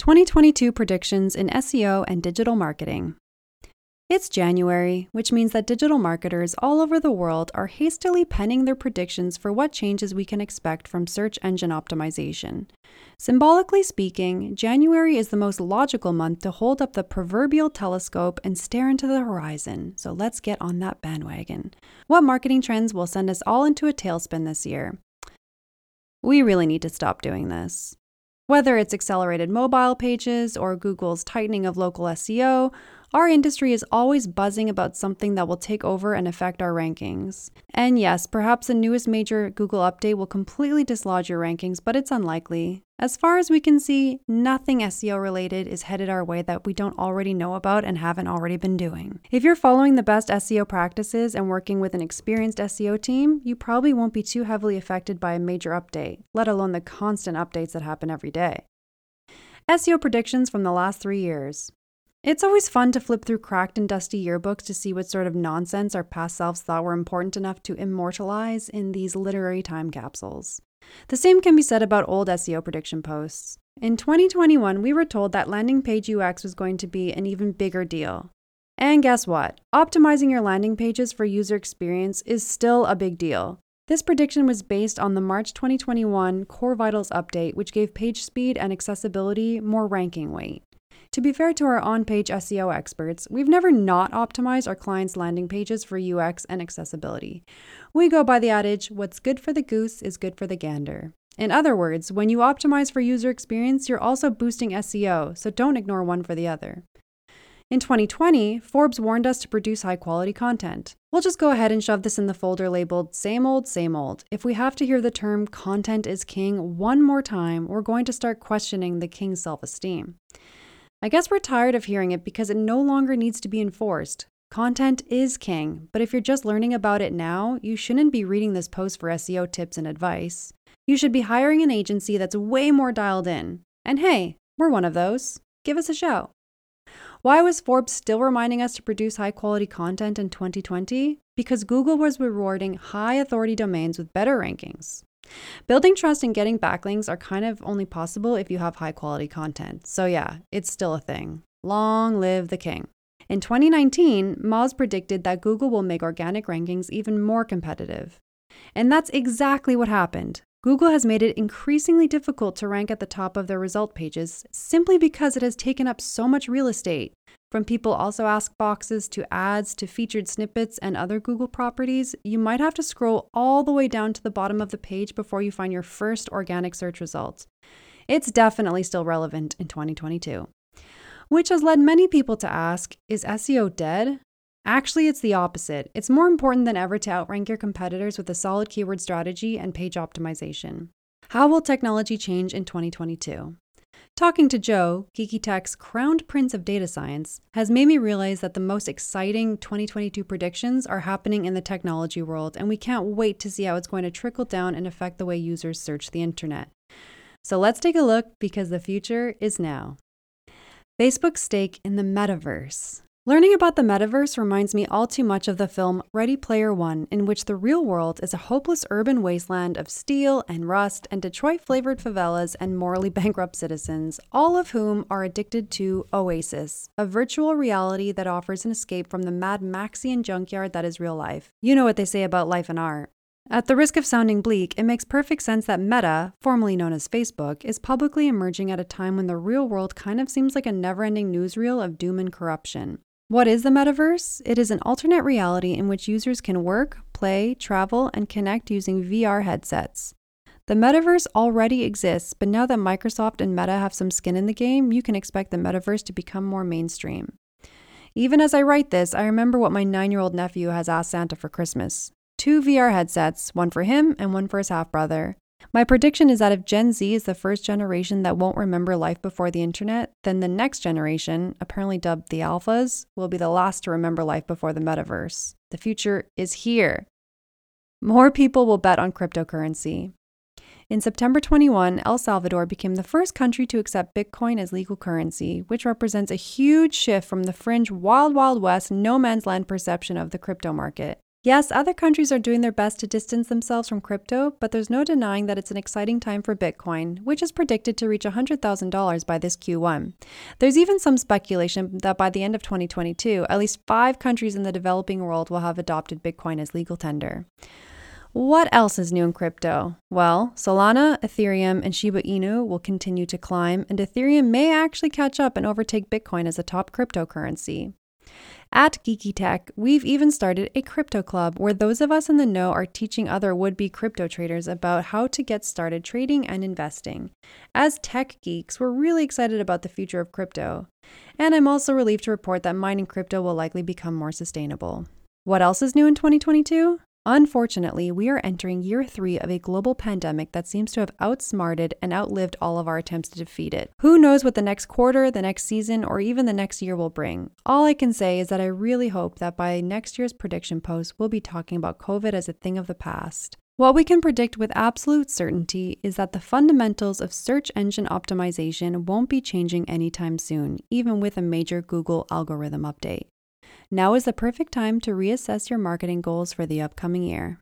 2022 predictions in SEO and digital marketing. It's January, which means that digital marketers all over the world are hastily penning their predictions for what changes we can expect from search engine optimization. Symbolically speaking, January is the most logical month to hold up the proverbial telescope and stare into the horizon, so let's get on that bandwagon. What marketing trends will send us all into a tailspin this year? We really need to stop doing this. Whether it's accelerated mobile pages or Google's tightening of local SEO, our industry is always buzzing about something that will take over and affect our rankings. And yes, perhaps the newest major Google update will completely dislodge your rankings, but it's unlikely. As far as we can see, nothing SEO related is headed our way that we don't already know about and haven't already been doing. If you're following the best SEO practices and working with an experienced SEO team, you probably won't be too heavily affected by a major update, let alone the constant updates that happen every day. SEO predictions from the last 3 years. It's always fun to flip through cracked and dusty yearbooks to see what sort of nonsense our past selves thought were important enough to immortalize in these literary time capsules. The same can be said about old SEO prediction posts. In 2021, we were told that landing page UX was going to be an even bigger deal. And guess what? Optimizing your landing pages for user experience is still a big deal. This prediction was based on the March 2021 Core Vitals update, which gave page speed and accessibility more ranking weight. To be fair to our on-page SEO experts, we've never not optimized our clients' landing pages for UX and accessibility. We go by the adage, what's good for the goose is good for the gander. In other words, when you optimize for user experience, you're also boosting SEO, so don't ignore one for the other. In 2020, Forbes warned us to produce high-quality content. We'll just go ahead and shove this in the folder labeled same old, same old. If we have to hear the term content is king one more time, we're going to start questioning the king's self-esteem. I guess we're tired of hearing it because it no longer needs to be enforced. Content is king, but if you're just learning about it now, you shouldn't be reading this post for SEO tips and advice. You should be hiring an agency that's way more dialed in. And hey, we're one of those. Give us a shout. Why was Forbes still reminding us to produce high-quality content in 2020? Because Google was rewarding high-authority domains with better rankings. Building trust and getting backlinks are kind of only possible if you have high-quality content. So yeah, it's still a thing. Long live the king. In 2019, Moz predicted that Google will make organic rankings even more competitive. And that's exactly what happened. Google has made it increasingly difficult to rank at the top of their result pages simply because it has taken up so much real estate. From people also ask boxes to ads to featured snippets and other Google properties, you might have to scroll all the way down to the bottom of the page before you find your first organic search result. It's definitely still relevant in 2022. Which has led many people to ask, is SEO dead? Actually, it's the opposite. It's more important than ever to outrank your competitors with a solid keyword strategy and page optimization. How will technology change in 2022? Talking to Joe, Geeky Tech's crowned prince of data science, has made me realize that the most exciting 2022 predictions are happening in the technology world, and we can't wait to see how it's going to trickle down and affect the way users search the internet. So let's take a look because the future is now. Facebook's stake in the metaverse. Learning about the metaverse reminds me all too much of the film Ready Player One, in which the real world is a hopeless urban wasteland of steel and rust and Detroit-flavored favelas and morally bankrupt citizens, all of whom are addicted to Oasis, a virtual reality that offers an escape from the Mad Maxian junkyard that is real life. You know what they say about life and art. At the risk of sounding bleak, it makes perfect sense that Meta, formerly known as Facebook, is publicly emerging at a time when the real world kind of seems like a never-ending newsreel of doom and corruption. What is the metaverse? It is an alternate reality in which users can work, play, travel, and connect using VR headsets. The metaverse already exists, but now that Microsoft and Meta have some skin in the game, you can expect the metaverse to become more mainstream. Even as I write this, I remember what my 9-year-old nephew has asked Santa for Christmas. 2 VR headsets, one for him and one for his half-brother. My prediction is that if Gen Z is the first generation that won't remember life before the internet, then the next generation, apparently dubbed the Alphas, will be the last to remember life before the metaverse. The future is here. More people will bet on cryptocurrency. In September 21, El Salvador became the first country to accept Bitcoin as legal currency, which represents a huge shift from the fringe Wild Wild West no man's land perception of the crypto market. Yes, other countries are doing their best to distance themselves from crypto, but there's no denying that it's an exciting time for Bitcoin, which is predicted to reach $100,000 by this Q1. There's even some speculation that by the end of 2022, at least 5 countries in the developing world will have adopted Bitcoin as legal tender. What else is new in crypto? Well, Solana, Ethereum, and Shiba Inu will continue to climb, and Ethereum may actually catch up and overtake Bitcoin as a top cryptocurrency. At Geeky Tech, we've even started a crypto club where those of us in the know are teaching other would-be crypto traders about how to get started trading and investing. As tech geeks, we're really excited about the future of crypto. And I'm also relieved to report that mining crypto will likely become more sustainable. What else is new in 2022? Unfortunately, we are entering year 3 of a global pandemic that seems to have outsmarted and outlived all of our attempts to defeat it. Who knows what the next quarter, the next season, or even the next year will bring? All I can say is that I really hope that by next year's prediction post, we'll be talking about COVID as a thing of the past. What we can predict with absolute certainty is that the fundamentals of search engine optimization won't be changing anytime soon, even with a major Google algorithm update. Now is the perfect time to reassess your marketing goals for the upcoming year.